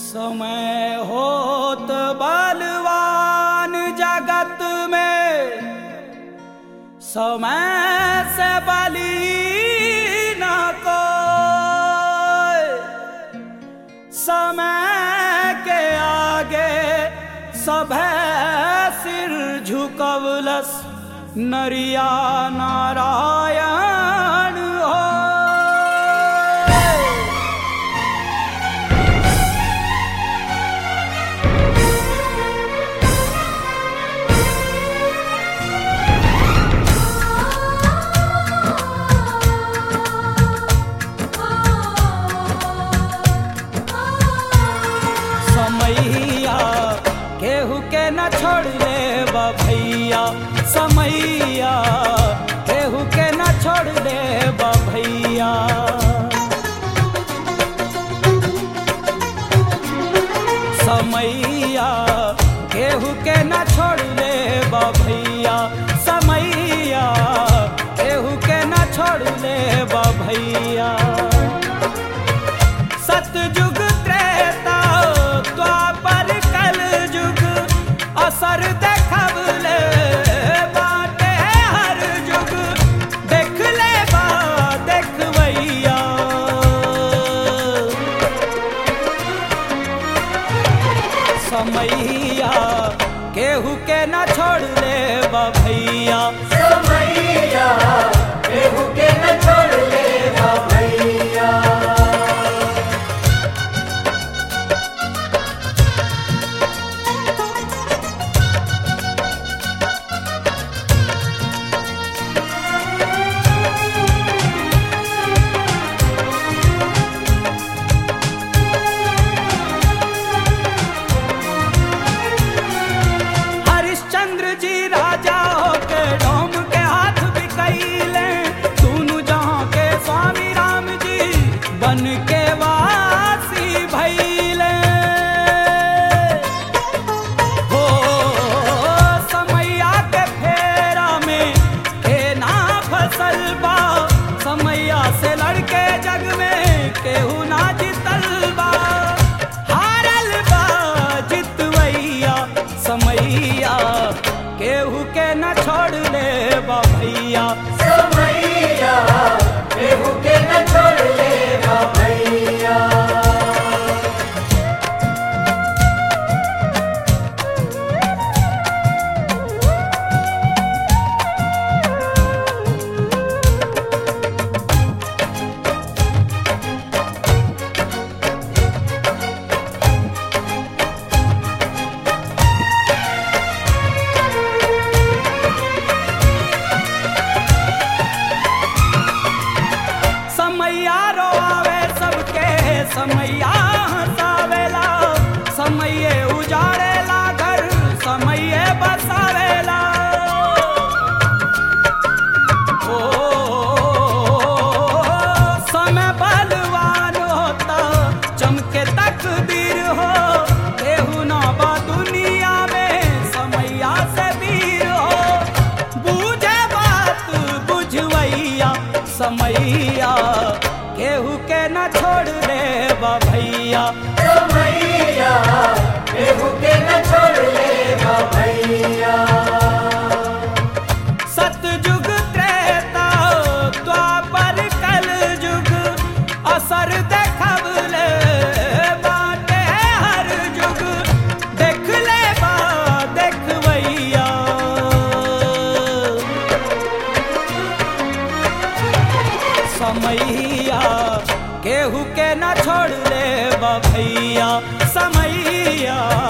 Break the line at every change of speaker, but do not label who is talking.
समय होत बलवान जगत में, समय से बली न कोई। समय के आगे सभे सिर झुकवलस, नरिया नारायण हो। समैया केहू के न छोड़ ले भैया, समैया केहू के न छोड़ ले भैया। समैया केहू के न छोड़ ले भैया, समैया केहू के न छोड़ ले भैया। सतयुग त्रेता द्वापर कल युग, असर देखबले बाटे हर युग। देख ले बा देखबैया, समैया केहू के न छोड़ ले भैया,
समैया केहू के न छोड़ ले भैया।
हरिश्चंद्र जी राजा होके डोम के हाथ बिकैले, दोनों जहां के स्वामी राम जी बन के वासी भैले। हो समैया के फेरा में के ना फसल बा, समैया से लड़के जग में केहू ना जितल बा। हारल बा जितवैया, समैया केहू के न छोड़ ले भैया,
समैया केहू के न छोड़ ले भैया।
समैया रोआवे सबके, समैया हंसावेला, समैये उजाड़ेला घर, समैये बसावेला। ओ समय बलवान होता, चमके तकदीर हो। केहू ना बा दुनिया में समैया से वीर हो। बूझे बात बुझवैया, समैया केहू के न छोड़ ले भैया,
समैया केहू के न छोड़ ले भैया।
सतयुग त्रेता द्वापर कल युग, असर देखबले बाटे हर युग। देख ले बा देखबैया, समैया केहू के न छोड़ ले भैया, समैया